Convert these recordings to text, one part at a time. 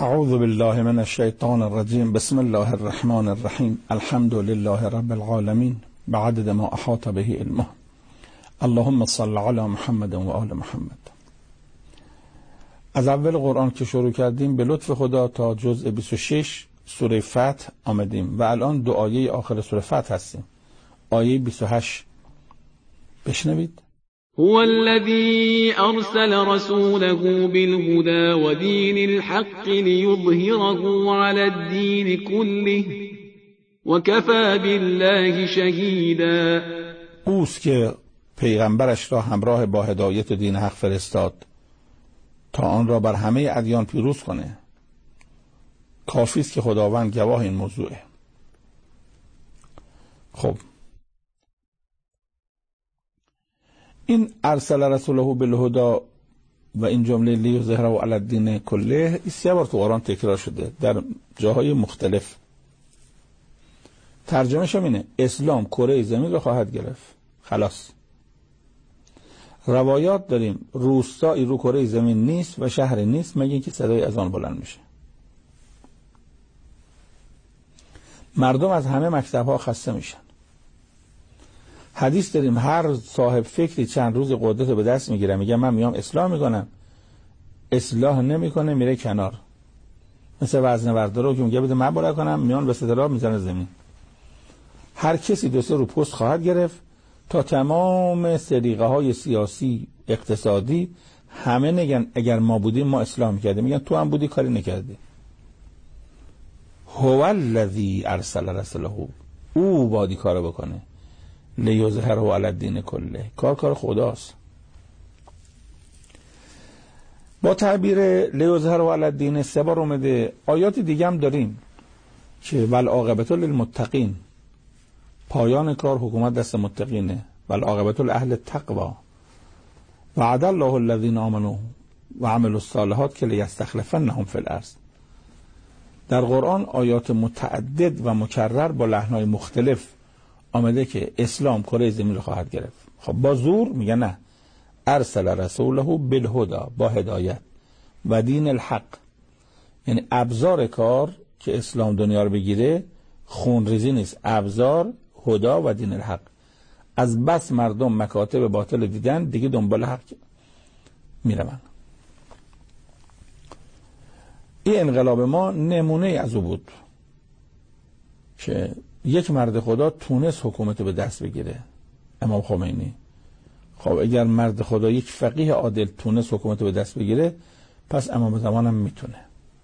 اعوذ بالله من الشیطان الرجیم. بسم الله الرحمن الرحیم. الحمد لله رب العالمین بعدد ما احاط به علمه. اللهم صل علی محمد و آل محمد. از اول قرآن که شروع کردیم به لطف خدا تا جزء 26 سوره فتح آمدیم و الان دو آیه آخر سوره فتح هستیم. آیه 28 بشنوید. هو الذي أرسل رسوله بالهدى ودين الحق ليظهره على الدين كله وكفى بالله شهيدا. اوست که پیغمبرش را همراه با هدایت و دین حق فرستاد تا آن را بر همه ادیان پیروز کنه. کافی است که خداوند گواه این موضوعه. خب این ارسل رسوله بالهدى و این جمله لیظهره علی الدین کله 3 بار تو قرآن تکرار شده در جاهای مختلف. ترجمهش هم اینه: اسلام کره زمین را خواهد گرفت. خلاص. روایات داریم روستایی رو کره زمین نیست و شهر نیست مگه اینکه صدای اذان بلند میشه. مردم از همه مکتب‌ها خسته میشن. حدیث داریم هر صاحب فکری چند روز قدرت رو به دست میگیره، میگه من میام اصلاح میکنم، اصلاح نمیکنه میره کنار. مثل وزنه‌وردا رو که میگه بده من بالا کنم، میان به ستاره میزنه زمین. هر کسی 2-3 رو پست خواهد گرفت تا تمام سریقه های سیاسی اقتصادی همه نگن اگر ما بودیم ما اصلاح میکردیم، میگن تو هم بودی کاری نکردی. هو الذی ارسل رسوله، او بادی کارو بکنه. لیظهره علی الدین کله، کار خداست. با تعبیر لیظهره علی الدین 3 بار اومده. آیات دیگه هم داریم که والعاقبة للمتقین، پایان کار حکومت دست متقینه. والعاقبة لأهل التقوی وعد الله الذین آمنوا و عملوا الصالحات که لیستخلفنهم فی الارض. در قرآن آیات متعدد و مکرر با لحن‌های مختلف آمده که اسلام کره زمین رو خواهد گرفت. خب با زور میگه نه. ارسل رسوله بالهدى، با هدایت، و دین الحق، یعنی ابزار کار که اسلام دنیا رو بگیره خون ریزی نیست، ابزار هدا و دین الحق. از بس مردم مکاتب باطل دیدن دیگه دنبال حق میرون. این انقلاب ما نمونه از او بود که یک مرد خدا تونست حکومت به دست بگیره، امام خمینی. خب اگر مرد خدا یک فقیه عادل تونست حکومت به دست بگیره، پس امام زمان هم میتونه.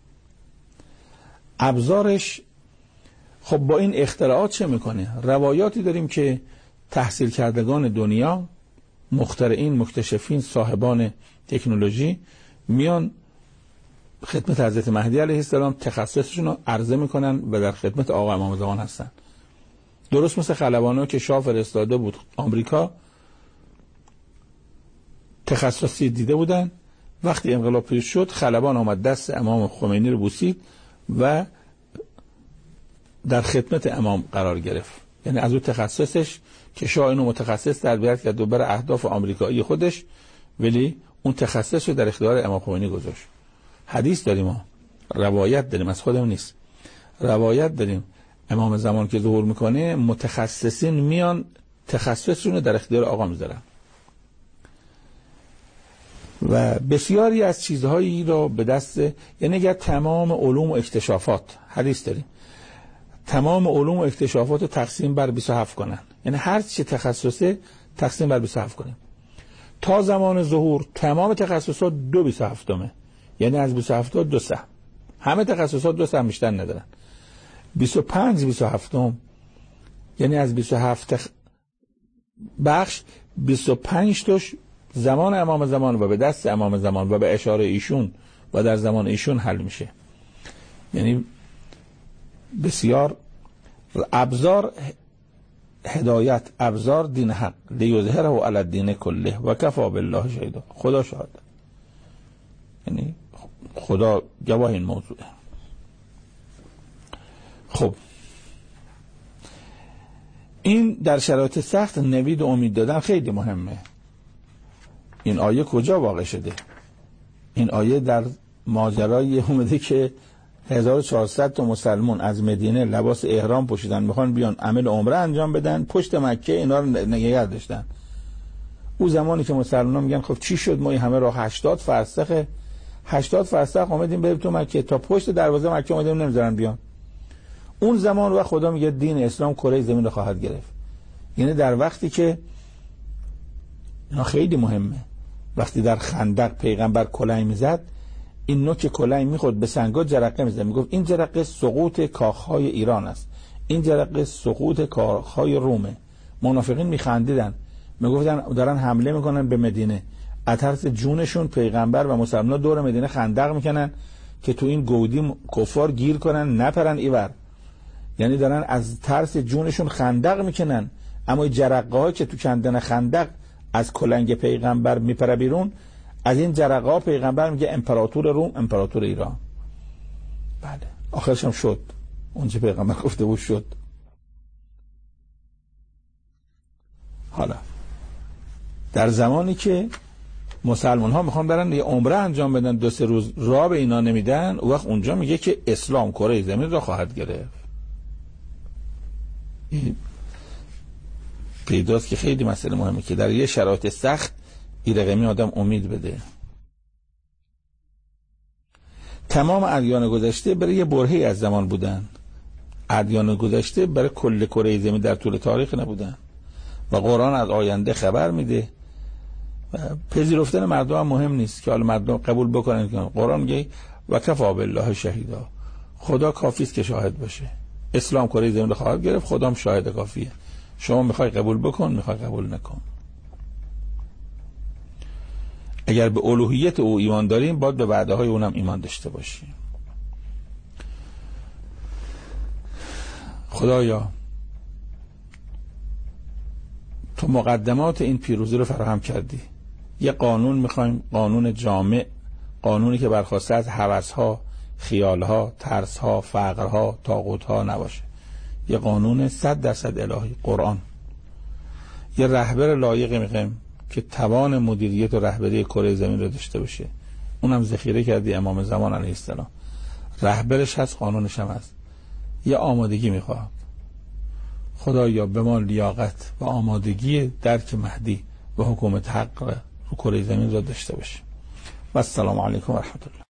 ابزارش خب با این اختراعات چه میکنه؟ روایاتی داریم که تحصیل کردگان دنیا، مخترعین، مکتشفین، صاحبان تکنولوژی میان خدمت حضرت مهدی علیه السلام، تخصصشون رو عرضه میکنن و در خدمت آقا امام زمان هستن. درست مثل خلبان‌ها که شاه فرستاده بود آمریکا، تخصصی دیده بودن. وقتی انقلاب پیش شد خلبان آمد دست امام خمینی رو بوسید و در خدمت امام قرار گرفت. یعنی از اون تخصصش که شاه اینو متخصص در بیارد کرد و بر اهداف آمریکایی خودش، ولی اون تخصص رو در اختیار امام خمینی گذاشت. حدیث داریم ما، روایت داریم، از خودم نیست. روایت داریم امام زمان که ظهور میکنه متخصصین میان تخصصشون رو در اختیار آقا میذارن و بسیاری از چیزهایی را به دست، یعنی اگر تمام علوم و اکتشافات، حدیث داریم تمام علوم و اکتشافات رو تقسیم بر 27 کنن، یعنی هر چی تخصصه تقسیم بر 27 کنیم. تا زمان ظهور تمام تخصصات 2/27، یعنی از 27 تا 2 سهم. همه تخصصات 2 سهم بیشتر ندارن. 25/27، یعنی از 27 بخش 25 تاش زمان امام زمان و به دست امام زمان و به اشاره ایشون و در زمان ایشون حل میشه. یعنی بسیار ابزار هدایت، ابزار دین حق. لیظهره علی الدین کله و کفی بالله شهیدا. خدا شاهد، یعنی خدا گواه این موضوعه. خب این در شرایط سخت نوید و امید دادن خیلی مهمه. این آیه کجا واقع شده؟ این آیه در ماجرای اومده که 1400 تا مسلمان از مدینه لباس احرام پوشیدن میخوان بیان عمل عمره انجام بدن، پشت مکه اینا رو نگه داشتن. او زمانی که مسلمان‌ها میگن خب چی شد ما این همه راه 80 فرسخ اومدیم بریم تو مکه، تا پشت دروازه مکه اومدیم نمیذارن بیان. اون زمان و خدا میگه دین اسلام کره زمین رو خواهد گرفت. یعنی در وقتی که اینا خیلی مهمه، وقتی در خندق پیغمبر کلاه میزد، این نوک کلاه میخورد به سنگا، جرقه میزد، میگفت این جرقه سقوط کاخهای ایران است، این جرقه سقوط کاخهای رومه. منافقین میخندیدن، میگفتن دارن حمله میکنن به مدینه، از ترس جونشون پیغمبر و مسلمان‌ها دور مدینه خندق میکنن که تو این گودی کفار گیر کنن نپرن ایور. یعنی دارن از ترس جونشون خندق میکنن، اما این جرقه ها که تو کندن خندق از کلنگ پیغمبر میپره بیرون، از این جرقه ها پیغمبر میگه امپراتور روم امپراتور ایران. بله آخرش هم شد اونچه پیغمبر گفته بود شد. حالا در زمانی که مسلمان ها میخوان برن یه عمره انجام بدن، 2-3 روز راه به اینا نمیدن، او وقت اونجا میگه که اسلام کره زمین را خواهد گرفت. پیداست که خیلی مسئله مهمه که در یه شرایط سخت این رقمی آدم امید بده. تمام ادیان گذشته برای یه برهه‌ای از زمان بودن، ادیان گذشته برای کل کره زمین در طول تاریخ نبودن و قرآن از آینده خبر میده. پذیرفتن مردم هم مهم نیست که حالا مردم قبول بکنن که قرآن میگه و کفا بالله شهیدا، خدا کافی است که شاهد باشه. اسلام کره زمین رو خواهد گرفت، خدا هم شاهد کافیه. شما میخوای قبول بکن، میخوای قبول نکن. اگر به الوهیت او ایمان داریم باید به وعده های اونم ایمان داشته باشیم. خدایا تو مقدمات این پیروزی رو فراهم کردی. یه قانون میخوایم، قانون جامع، قانونی که برخواسته از هوس‌ها، خیال‌ها، ترس‌ها، فقرها، طاغوت‌ها نباشه. یه قانون 100% الهی، قرآن. یه رهبر لایق میخوایم که توان مدیریت و رهبری کره زمین رو داشته باشه. اونم ذخیره کردی امام زمان علیه السلام. رهبرش هست، قانونش هم هست. یه آمادگی میخواد. خدایا به ما لیاقت و آمادگی درک مهدی و حکومت حق رو کره زمین را داشته باشه. و السلام علیکم و رحمت الله.